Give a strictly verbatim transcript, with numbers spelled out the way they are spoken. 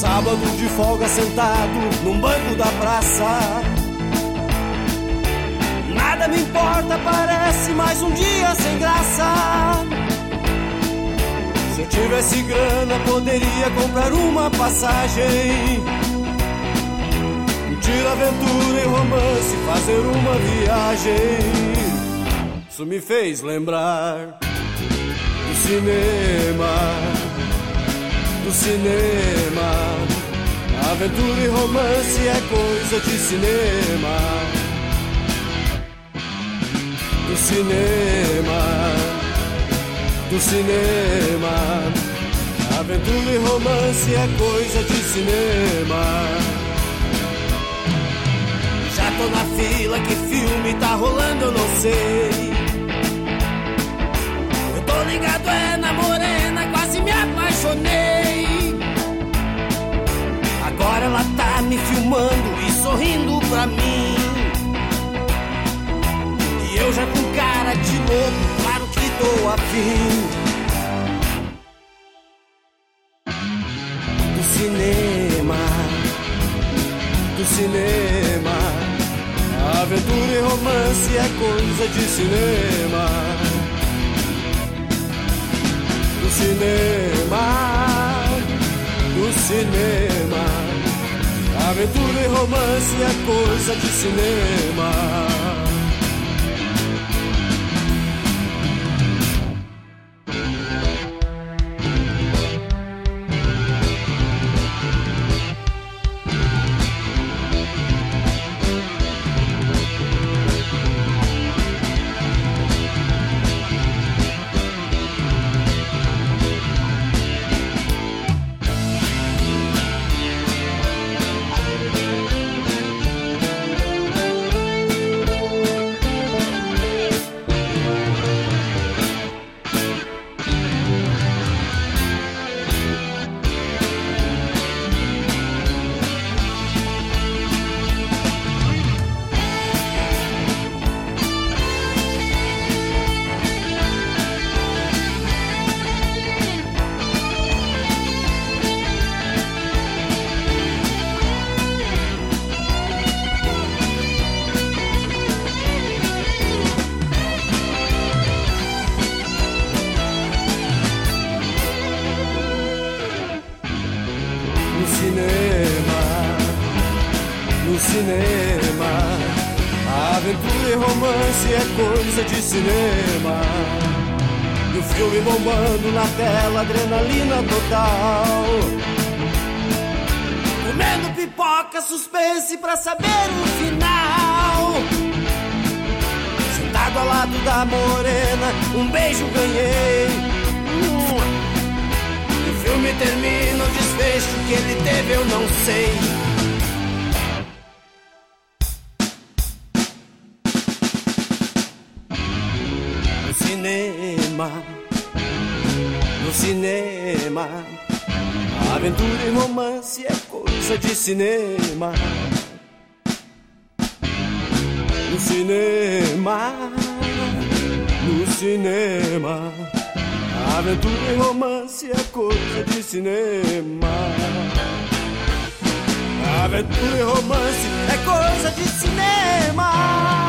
sábado de folga sentado num banco da praça. Nada me importa, parece mais um dia sem graça. Se eu tivesse grana, poderia comprar uma passagem, curtir aventura e romance, fazer uma viagem. Isso me fez lembrar do cinema, do cinema. Aventura e romance é coisa de cinema, do cinema, do cinema. Aventura e romance é coisa de cinema. Já tô na fila, que filme tá rolando eu não sei. Eu tô ligado é na morena, quase me apaixonei. Agora ela tá me filmando e sorrindo pra mim. E eu já com cara de louco, claro que tô afim. Do cinema, do cinema. Aventura e romance é coisa de cinema, do cinema, do cinema. Aventura e romance é coisa de cinema. De cinema, e o filme bombando na tela, adrenalina total. Comendo pipoca, suspense pra saber o final. Sentado ao lado da morena, um beijo ganhei. Hum. O filme termina, o desfecho que ele teve eu não sei. No cinema, aventura e romance é coisa de cinema, no cinema, no cinema. Aventura e romance é coisa de cinema, aventura e romance é coisa de cinema.